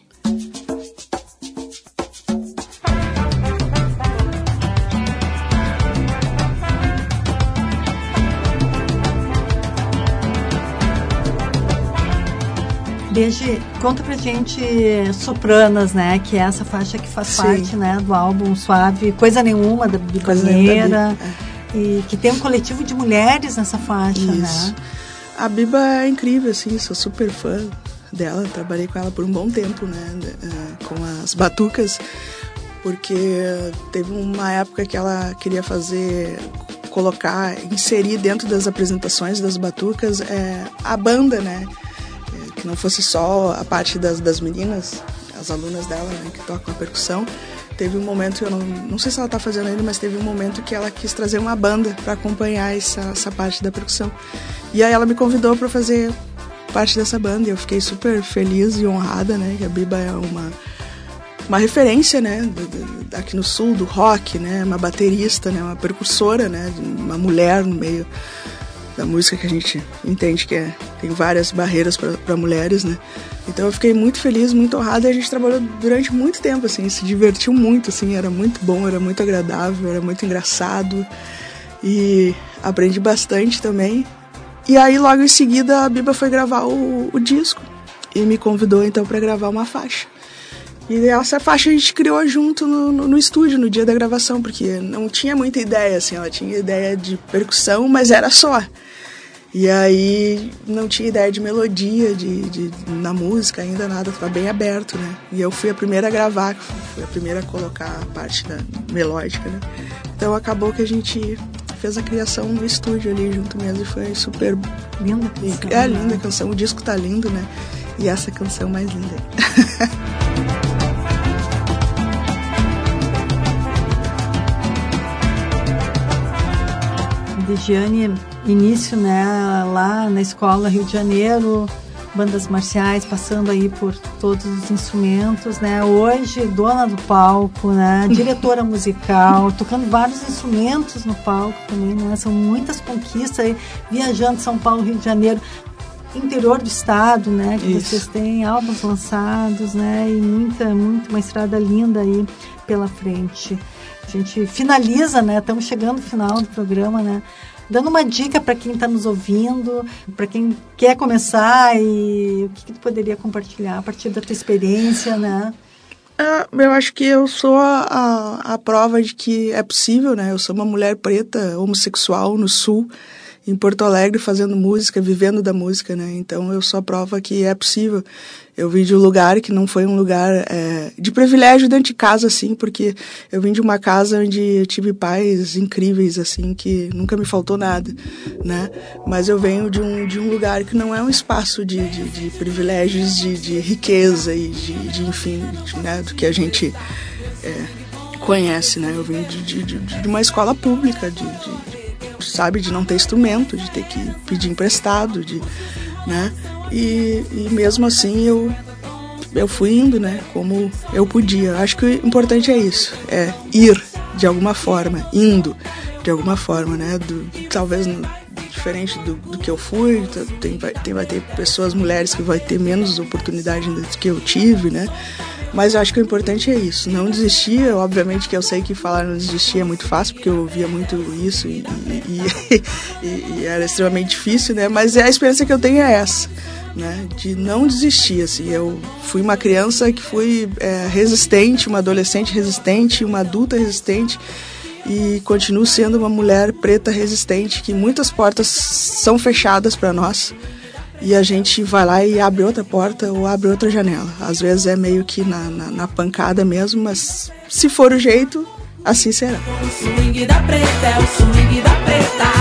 Beijo, conta pra gente Sopranas, né? Que é essa faixa que faz Sim. parte, né, do álbum Suave, Coisa Nenhuma, da Bibaneira. É. E que tem um coletivo de mulheres nessa faixa, Isso. né? A Biba é incrível, assim, sou super fã dela, trabalhei com ela por um bom tempo, né? Com as batucas, porque teve uma época que ela queria fazer, colocar, inserir dentro das apresentações das batucas é, a banda, né? Que não fosse só a parte das, das meninas, as alunas dela, né, que tocam a percussão. Teve um momento, eu não, não sei se ela está fazendo ainda, mas teve um momento que ela quis trazer uma banda para acompanhar essa, essa parte da percussão. E aí ela me convidou para fazer parte dessa banda, e eu fiquei super feliz e honrada, né, que a Biba é uma, uma referência, né, do, do, aqui no Sul, do rock, né, uma baterista, né, uma percussora, né, uma mulher no meio da música, que a gente entende que é, tem várias barreiras para mulheres, né? Então eu fiquei muito feliz, muito honrada, e a gente trabalhou durante muito tempo, assim, se divertiu muito, assim, era muito bom, era muito agradável, era muito engraçado, e aprendi bastante também. E aí logo em seguida a Biba foi gravar o, o disco e me convidou então para gravar uma faixa. E essa faixa a gente criou junto no, no, no estúdio, no dia da gravação, porque não tinha muita ideia, assim, ela tinha ideia de percussão, mas era só. E aí não tinha ideia de melodia, de, de, na música ainda, nada, estava bem aberto, né? E eu fui a primeira a gravar, fui a primeira a colocar a parte da melódica, né? Então acabou que a gente fez a criação no estúdio ali junto mesmo e foi super... Linda canção. É, linda a canção, o disco tá lindo, né? E essa canção mais linda. Vigiane, início, né, lá na escola Rio de Janeiro, bandas marciais, passando aí por todos os instrumentos, né, hoje dona do palco, né, diretora musical, tocando vários instrumentos no palco também, né, são muitas conquistas aí, viajando São Paulo, Rio de Janeiro, interior do estado, né, que Isso. vocês têm álbuns lançados, né, e muita, muito, uma estrada linda aí pela frente. A gente finaliza, né? Estamos chegando no final do programa, né? Dando uma dica para quem está nos ouvindo, para quem quer começar e o que, que tu poderia compartilhar a partir da tua experiência, né? É, eu acho que eu sou a, a, a prova de que é possível, né? Eu sou uma mulher preta, homossexual, no Sul, em Porto Alegre, fazendo música, vivendo da música, né? Então eu sou a prova que é possível. Eu vim de um lugar que não foi um lugar é, de privilégio dentro de casa, assim, porque eu vim de uma casa onde eu tive pais incríveis, assim, que nunca me faltou nada, né? Mas eu venho de um, de um lugar que não é um espaço de, de, de privilégios, de, de riqueza e de, de enfim, de, né, do que a gente é, conhece, né? Eu vim de, de, de uma escola pública, de, de, sabe, de não ter instrumento, de ter que pedir emprestado, de, né? E, e mesmo assim eu, eu fui indo, né, como eu podia. Acho que o importante é isso, é ir de alguma forma, indo de alguma forma, né, do, talvez no, diferente do, do que eu fui, tem, vai, tem, vai ter pessoas, mulheres que vai ter menos oportunidade do que eu tive, né, mas eu acho que o importante é isso, não desistir. Obviamente que eu sei que falar não desistir é muito fácil, porque eu ouvia muito isso e, e, e, e era extremamente difícil, né, mas a experiência que eu tenho é essa, né, de não desistir, assim. Eu fui uma criança que fui é, resistente, uma adolescente resistente, uma adulta resistente, e continuo sendo uma mulher preta resistente, que muitas portas são fechadas para nós e a gente vai lá e abre outra porta ou abre outra janela. Às vezes é meio que na, na, na pancada mesmo, mas se for o jeito, assim será. O swing da preta é o swing da preta.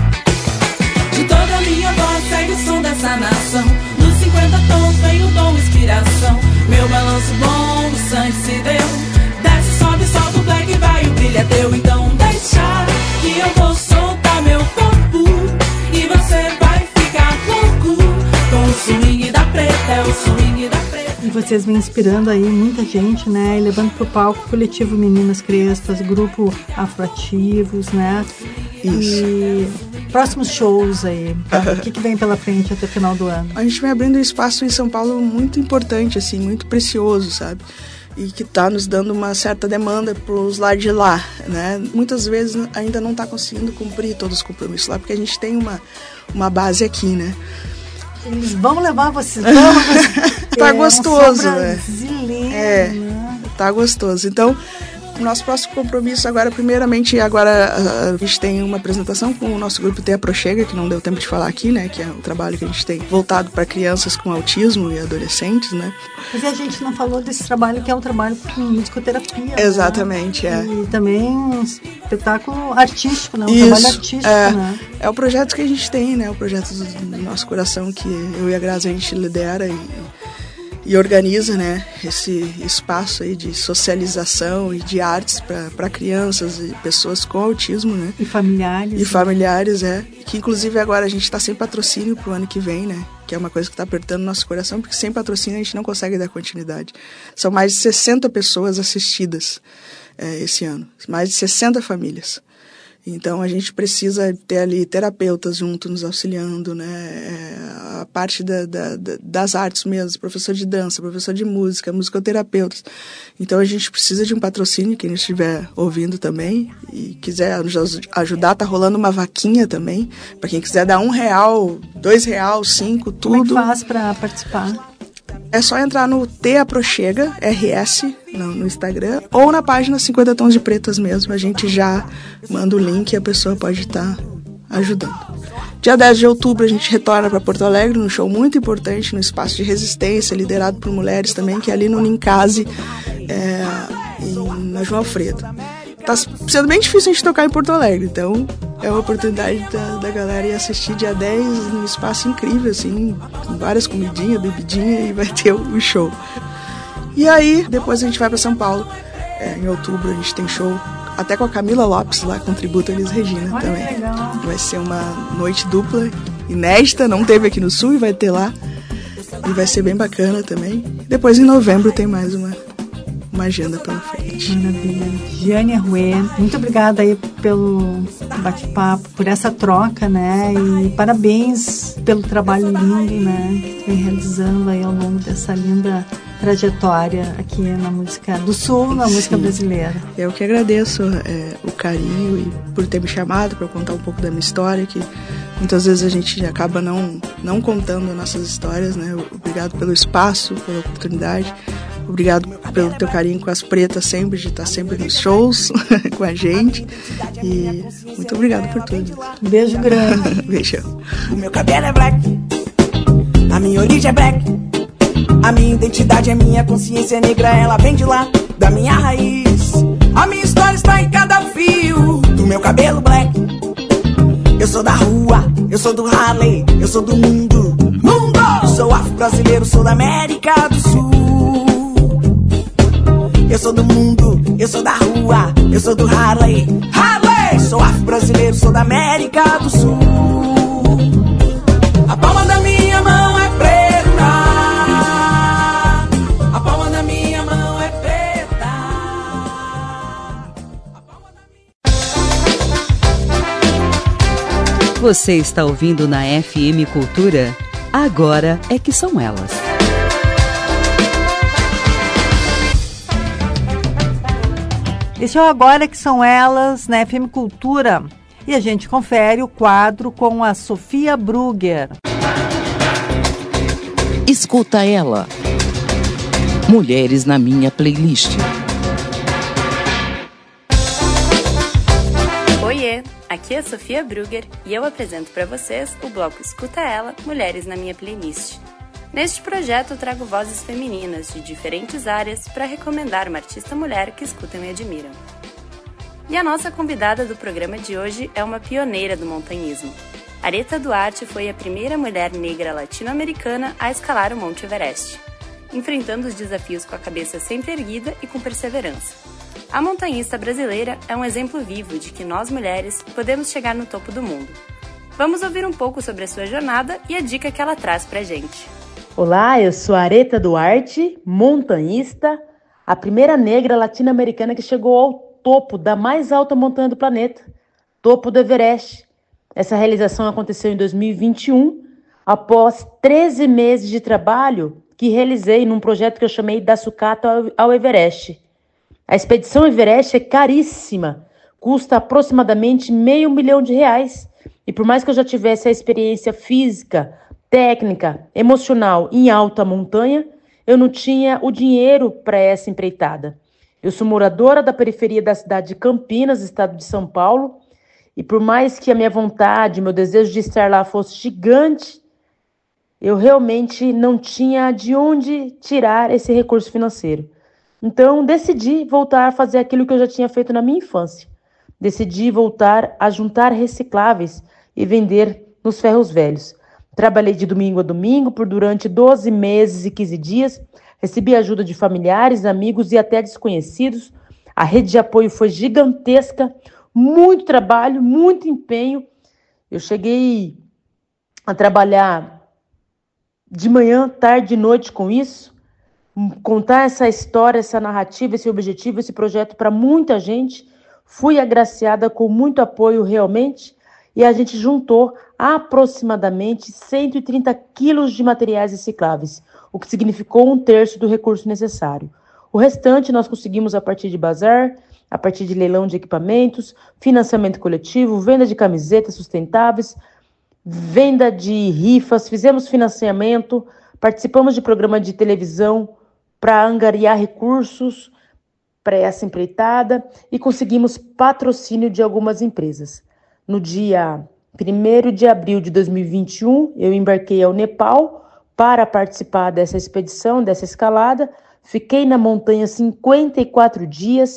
De toda a minha voz segue o som dessa nação. Nos cinquenta tons vem o dom, inspiração. Meu balanço bom, o sangue se deu. Desce, sobe, solta o black, vai, o brilho é teu. Então deixa que eu vou soltar meu corpo e você vai ficar louco com o swing da preta, é o swing da preta. E vocês vêm inspirando aí muita gente, né? E levando pro palco o coletivo Meninas Crestas, grupo Afroativos, né? Isso. E próximos shows aí, tá? O que, que vem pela frente até o final do ano? A gente vem abrindo um espaço em São Paulo muito importante, assim, muito precioso, sabe? E que está nos dando uma certa demanda para os lados de lá, né? Muitas vezes ainda não está conseguindo cumprir todos os compromissos lá, porque a gente tem uma, uma base aqui, né? Eles vão levar vocês, vamos, tá é, gostoso, né? É, né? Tá gostoso. Então, o nosso próximo compromisso agora, primeiramente, agora a gente tem uma apresentação com o nosso grupo T A Prochega, que não deu tempo de falar aqui, né? Que é o trabalho que a gente tem voltado para crianças com autismo e adolescentes, né? Mas a gente não falou desse trabalho, que é um trabalho com musicoterapia. Exatamente, né? é. E também um espetáculo artístico, né? Um Isso, trabalho artístico, é, né? É o projeto que a gente tem, né? O projeto do nosso coração, que eu e a Grazi a gente lidera e, e organiza, né? Esse espaço aí de socialização e de artes para crianças e pessoas com autismo, né? E familiares. E familiares, é. Que inclusive agora a gente está sem patrocínio pro ano que vem, né? Que é uma coisa que está apertando o nosso coração, porque sem patrocínio a gente não consegue dar continuidade. São mais de sessenta pessoas assistidas é, esse ano. Mais de sessenta famílias. Então, a gente precisa ter ali terapeutas junto nos auxiliando, né? É, a parte da, da, das artes mesmo, professor de dança, professor de música, musicoterapeutas. Então, a gente precisa de um patrocínio, quem estiver ouvindo também e quiser nos ajudar, tá rolando uma vaquinha também, para quem quiser dar um real, dois real, cinco, tudo. Como é que faz para participar? É só entrar no T Aprochega, R S, no, no Instagram, ou na página cinquenta Tons de Pretas mesmo. A gente já manda o link e a pessoa pode estar ajudando. Dia dez de outubro a gente retorna para Porto Alegre, num show muito importante, no Espaço de Resistência, liderado por mulheres também, que é ali no Nincase, é, em, na João Alfredo. Tá sendo bem difícil a gente tocar em Porto Alegre, então é uma oportunidade da, da galera ir assistir dia dez num espaço incrível, assim, com várias comidinhas, bebidinha, e vai ter o show. E aí, depois a gente vai para São Paulo, é, em outubro a gente tem show, até com a Camila Lopes lá, com tributo a Elis Regina. Olha, também. Que legal. Vai ser uma noite dupla, inédita, não teve aqui no Sul e vai ter lá, e vai ser bem bacana também. Depois em novembro tem mais uma uma agenda pela frente. Maravilha. Giane Arruê, muito obrigada aí pelo bate-papo, por essa troca, né? E parabéns pelo trabalho lindo, né? Que tu vem realizando aí ao longo dessa linda trajetória aqui na música do Sul, na música Sim. brasileira. Eu que agradeço é, o carinho e por ter me chamado para contar um pouco da minha história, que muitas vezes a gente acaba não, não contando nossas histórias, né? Obrigado pelo espaço, pela oportunidade. Obrigado pelo teu carinho com as pretas sempre, de estar sempre nos shows com a gente. E muito obrigado por tudo. Um beijo grande. Beijão. O meu cabelo é black, a minha origem é black, a minha identidade é minha consciência negra, ela vem de lá, da minha raiz. A minha história está em cada fio do meu cabelo black. Eu sou da rua, eu sou do Harley, eu sou do mundo. Mundo! Eu sou afro-brasileiro, sou da América do Sul. Eu sou do mundo, eu sou da rua, eu sou do Harley, Harley! Sou afro-brasileiro, sou da América do Sul. A palma da minha mão é preta, a palma da minha mão é preta. Você está ouvindo na F M Cultura? Agora é que são elas. Esse é o Agora que são elas, na F M Cultura. E a gente confere o quadro com a Sofia Brugger. Escuta ela. Mulheres na minha playlist. Oiê, aqui é a Sofia Brugger e eu apresento para vocês o bloco Escuta Ela, Mulheres na minha playlist. Neste projeto eu trago vozes femininas de diferentes áreas para recomendar uma artista mulher que escutam e admiram. E a nossa convidada do programa de hoje é uma pioneira do montanhismo. Aretha Duarte foi a primeira mulher negra latino-americana a escalar o Monte Everest, enfrentando os desafios com a cabeça sempre erguida e com perseverança. A montanhista brasileira é um exemplo vivo de que nós mulheres podemos chegar no topo do mundo. Vamos ouvir um pouco sobre a sua jornada e a dica que ela traz pra gente. Olá, eu sou a Aretha Duarte, montanhista, a primeira negra latino-americana que chegou ao topo da mais alta montanha do planeta, topo do Everest. Essa realização aconteceu em dois mil e vinte e um, após treze meses de trabalho que realizei num projeto que eu chamei da Sucata ao Everest. A expedição Everest é caríssima, custa aproximadamente meio milhão de reais. E por mais que eu já tivesse a experiência física, técnica, emocional em alta montanha, eu não tinha o dinheiro para essa empreitada. Eu sou moradora da periferia da cidade de Campinas, estado de São Paulo, e por mais que a minha vontade, meu desejo de estar lá fosse gigante, eu realmente não tinha de onde tirar esse recurso financeiro. Então, decidi voltar a fazer aquilo que eu já tinha feito na minha infância. Decidi voltar a juntar recicláveis e vender nos ferros velhos. Trabalhei de domingo a domingo por durante doze meses e quinze dias. Recebi ajuda de familiares, amigos e até desconhecidos. A rede de apoio foi gigantesca, muito trabalho, muito empenho. Eu cheguei a trabalhar de manhã, tarde e noite com isso. Contar essa história, essa narrativa, esse objetivo, esse projeto para muita gente fui agraciada com muito apoio realmente e a gente juntou aproximadamente cento e trinta quilos de materiais recicláveis, o que significou um terço do recurso necessário. O restante nós conseguimos a partir de bazar, a partir de leilão de equipamentos, financiamento coletivo, venda de camisetas sustentáveis, venda de rifas, fizemos financiamento, participamos de programa de televisão para angariar recursos para essa empreitada e conseguimos patrocínio de algumas empresas. No dia primeiro de abril de dois mil e vinte e um, eu embarquei ao Nepal para participar dessa expedição, dessa escalada. Fiquei na montanha cinquenta e quatro dias,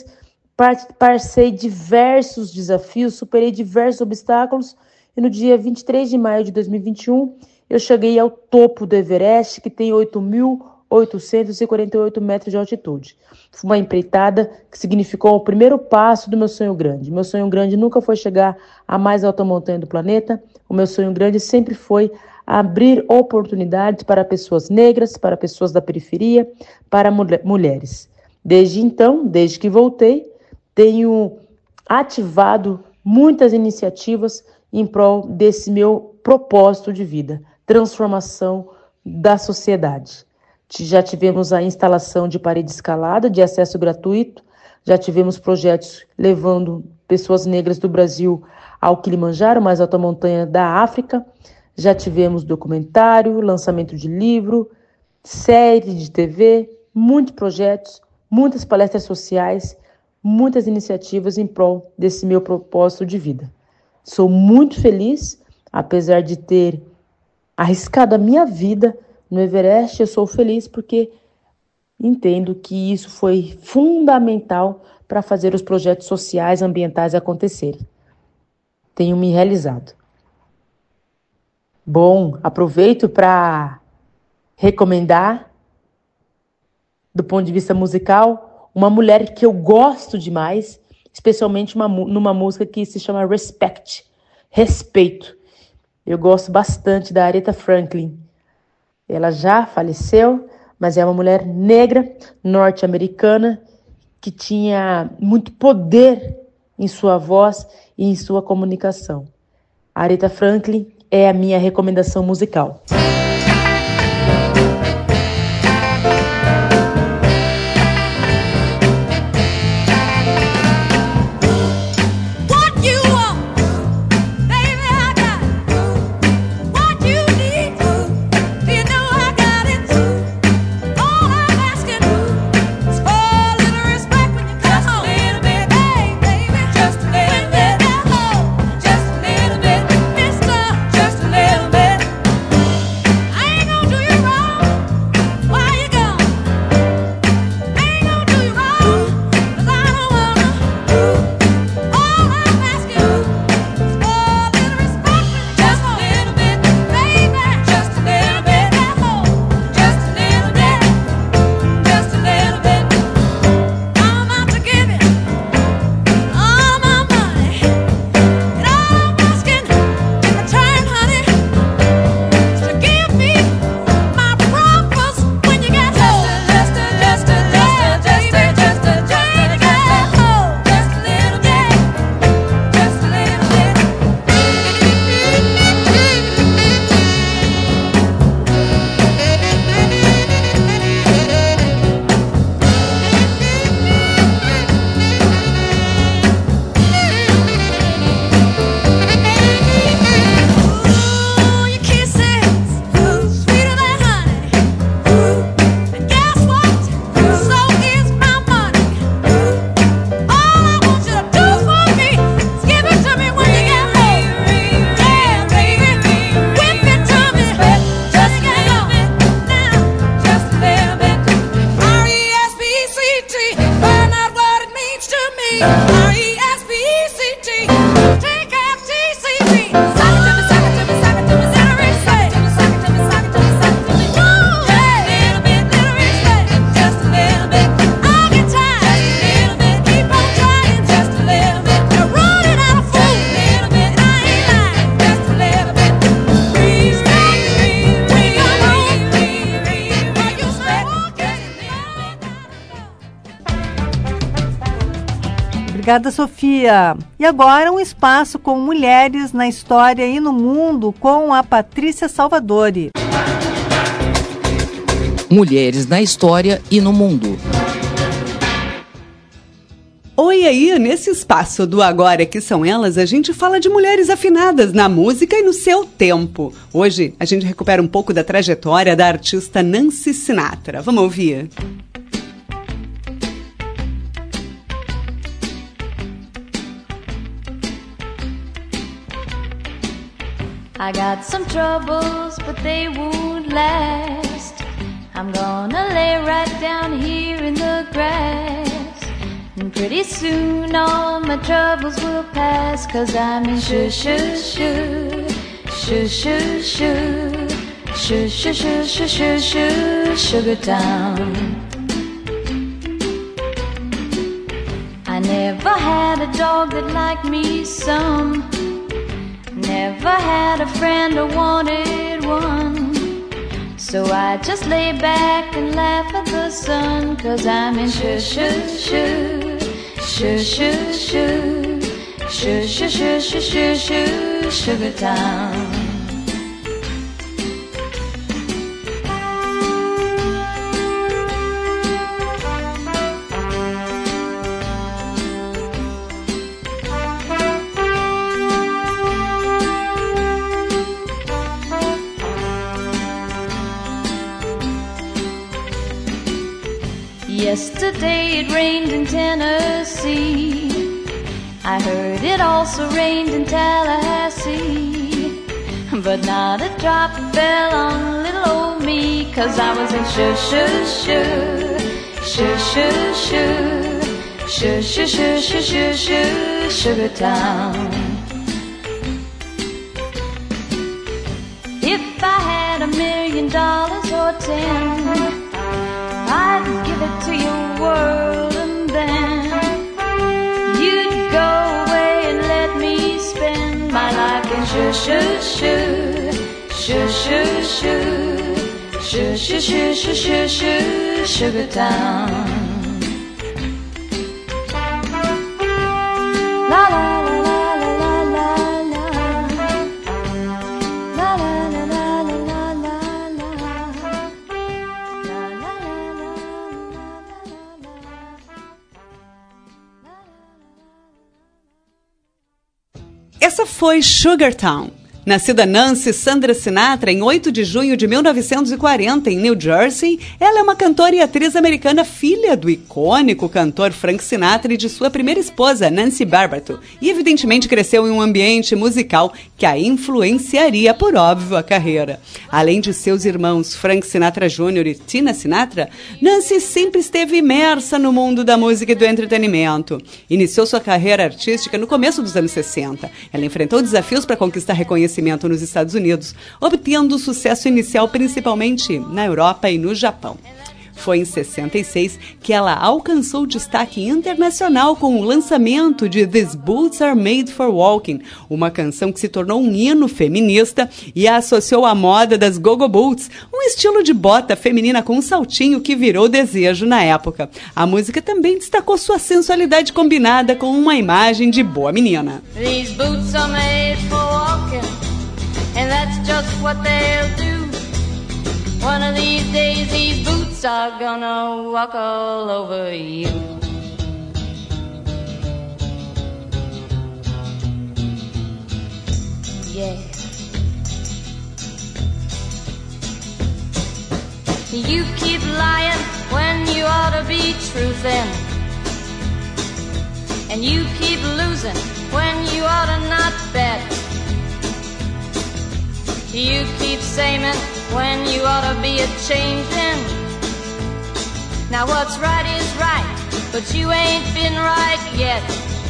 passei diversos desafios, superei diversos obstáculos e no dia vinte e três de maio de dois mil e vinte e um eu cheguei ao topo do Everest, que tem oito mil oitocentos e quarenta e oito metros de altitude. Foi uma empreitada que significou o primeiro passo do meu sonho grande. Meu sonho grande nunca foi chegar à mais alta montanha do planeta. O meu sonho grande sempre foi abrir oportunidades para pessoas negras, para pessoas da periferia, para mulher, mulheres. Desde então, desde que voltei, tenho ativado muitas iniciativas em prol desse meu propósito de vida, transformação da sociedade. Já tivemos a instalação de parede escalada, de acesso gratuito, já tivemos projetos levando pessoas negras do Brasil ao Kilimanjaro, mais alta montanha da África, já tivemos documentário, lançamento de livro, série de T V, muitos projetos, muitas palestras sociais, muitas iniciativas em prol desse meu propósito de vida. Sou muito feliz, apesar de ter arriscado a minha vida no Everest, eu sou feliz porque entendo que isso foi fundamental para fazer os projetos sociais e ambientais acontecerem. Tenho me realizado. Bom, aproveito para recomendar, do ponto de vista musical, uma mulher que eu gosto demais, especialmente uma, numa música que se chama Respect, Respeito. Eu gosto bastante da Aretha Franklin. Ela já faleceu, mas é uma mulher negra, norte-americana, que tinha muito poder em sua voz e em sua comunicação. A Aretha Franklin é a minha recomendação musical. Obrigada, Sofia. E agora um espaço com mulheres na história e no mundo com a Patrícia Salvadori. Mulheres na história e no mundo. Oi aí, nesse espaço do Agora Que São Elas, a gente fala de mulheres afinadas na música e no seu tempo. Hoje a gente recupera um pouco da trajetória da artista Nancy Sinatra. Vamos ouvir? I got some troubles, but they won't last. I'm gonna lay right down here in the grass. And pretty soon all my troubles will pass. Cause I'm in shoo shoo shoo, shoo shoo shoo, shoo shoo shoo shoo shoo shoo, Sugar Town. I never had a dog that liked me some. Never had a friend or wanted one. So I just lay back and laugh at the sun. Cause I'm in shoo shoo shoo, shoo shoo shoo, shoo shoo shoo shoo shoo shoo, Sugar Town. Yesterday it rained in Tennessee. I heard it also rained in Tallahassee. But not a drop fell on little old me. Cause I was in shoo shoo shoo, shoo shoo shoo, shoo shoo shoo shoo shoo shoo, Sugar Town. If I had a million dollars or ten, I'd give it to your world and then you'd go away and let me spend my life in shoo shoo shoo, shoo shoo shoo, shoo shoo shoo shoo shoo shoo, Sugar Town. La la. Essa foi Sugar Town. Nascida Nancy Sandra Sinatra em oito de junho de mil novecentos e quarenta, em New Jersey, ela é uma cantora e atriz americana, filha do icônico cantor Frank Sinatra e de sua primeira esposa, Nancy Barbato, e evidentemente cresceu em um ambiente musical que a influenciaria, por óbvio, a carreira. Além de seus irmãos Frank Sinatra Júnior e Tina Sinatra, Nancy sempre esteve imersa no mundo da música e do entretenimento. Iniciou sua carreira artística no começo dos anos sessenta. Ela enfrentou desafios para conquistar reconhecimento nos Estados Unidos, obtendo sucesso inicial principalmente na Europa e no Japão. Foi em sessenta e seis que ela alcançou destaque internacional com o lançamento de These Boots Are Made for Walking, uma canção que se tornou um hino feminista e a associou à moda das go-go boots, um estilo de bota feminina com um saltinho que virou desejo na época. A música também destacou sua sensualidade combinada com uma imagem de boa menina. These boots are made for walking, and that's just what they'll do. One of these days these boots are gonna walk all over you. Yeah. You keep lying when you ought to be truthin', and you keep losing when you ought to not bet. You keep saying when you ought to be a-changin'. Now what's right is right, but you ain't been right yet.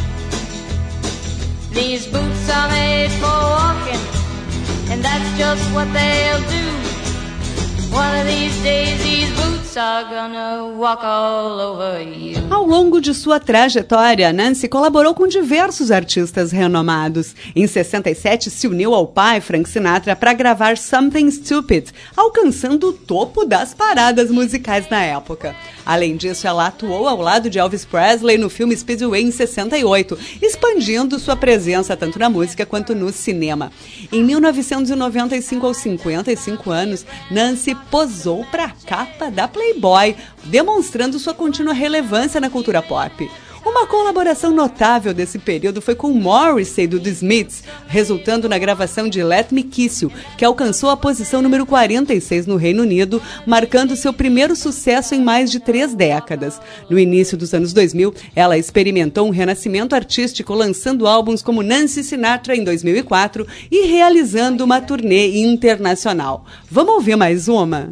These boots are made for walking, and that's just what they'll do. One of these days these boots are gonna walk all over you. Ao longo de sua trajetória, Nancy colaborou com diversos artistas renomados. Em sessenta e sete, se uniu ao pai, Frank Sinatra, para gravar Something Stupid, alcançando o topo das paradas musicais na época. Além disso, ela atuou ao lado de Elvis Presley no filme Speedway em sessenta e oito, expandindo sua presença tanto na música quanto no cinema. Em mil novecentos e noventa e cinco, aos cinquenta e cinco anos, Nancy posou para a capa da Playboy, demonstrando sua contínua relevância na cultura pop. Uma colaboração notável desse período foi com Morrissey do The Smiths, resultando na gravação de Let Me Kiss You, que alcançou a posição número quarenta e seis no Reino Unido, marcando seu primeiro sucesso em mais de três décadas. No início dos anos dois mil, ela experimentou um renascimento artístico, lançando álbuns como Nancy Sinatra em dois mil e quatro e realizando uma turnê internacional. Vamos ouvir mais uma?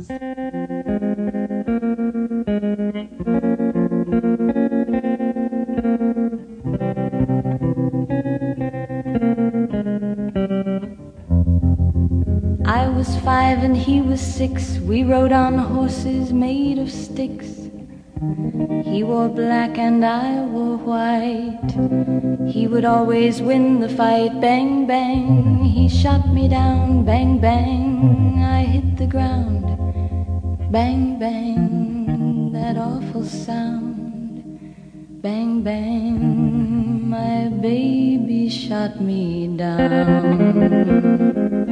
I was five and he was six. We rode on horses made of sticks. He wore black and I wore white. He would always win the fight. Bang, bang, he shot me down. Bang, bang, I hit the ground. Bang, bang, that awful sound. Bang, bang, my baby shot me down.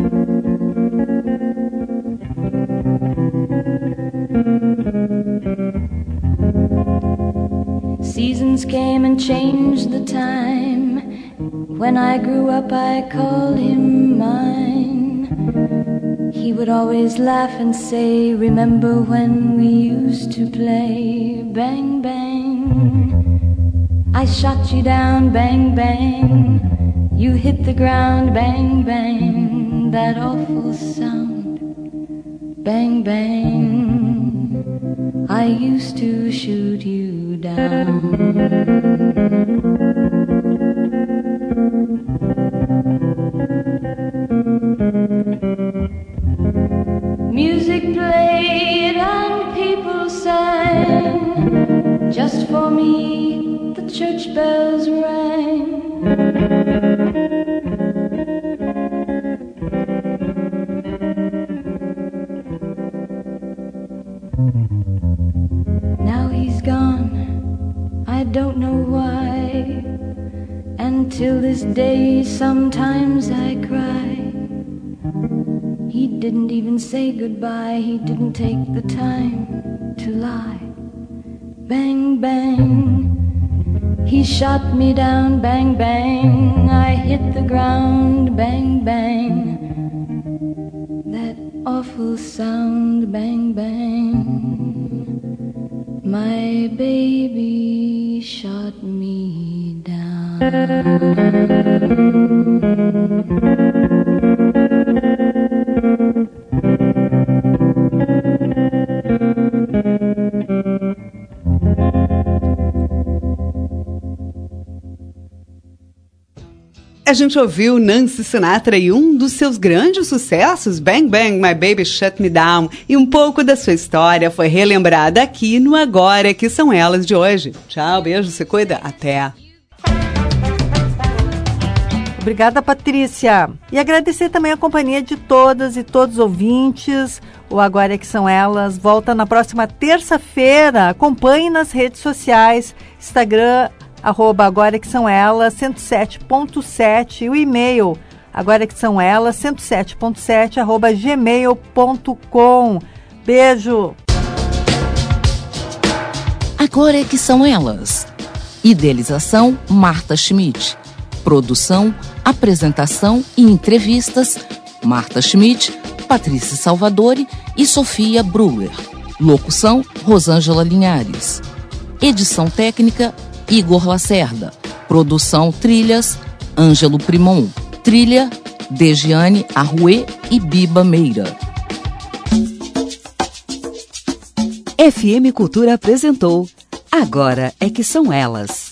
Seasons came and changed the time. When I grew up I called him mine. He would always laugh and say, remember when we used to play? Bang, bang, I shot you down. Bang, bang, you hit the ground. Bang, bang, that awful sound. Bang, bang, I used to shoot you down. Music played and people sang. Just for me the church bells rang. Now he's gone, I don't know why. And till this day sometimes I cry. He didn't even say goodbye. He didn't take the time to lie. Bang, bang, he shot me down. Bang, bang, I hit the ground. Bang, bang, that awful sound. Bang, bang, my baby shot me down. A gente ouviu Nancy Sinatra e um dos seus grandes sucessos, Bang Bang, My Baby Shut Me Down, e um pouco da sua história foi relembrada aqui no Agora Que São Elas de hoje. Tchau, beijo, se cuida, até! Obrigada, Patrícia. E agradecer também a companhia de todas e todos os ouvintes. O Agora Que São Elas volta na próxima terça-feira. Acompanhe nas redes sociais, Instagram, arroba Agora Que São Elas, cento e sete ponto sete, e o e-mail, agora que são elas, cento e sete ponto sete, arroba gmail ponto com. Beijo! Agora é que são elas. Idealização, Marta Schmidt. Produção, apresentação e entrevistas, Marta Schmidt, Patrícia Salvadori e Sofia Bruger. Locução, Rosângela Linhares. Edição técnica, Igor Lacerda. Produção, trilhas, Ângelo Primon. Trilha, Dejiane Arruê e Biba Meira. F M Cultura apresentou Agora é que São Elas.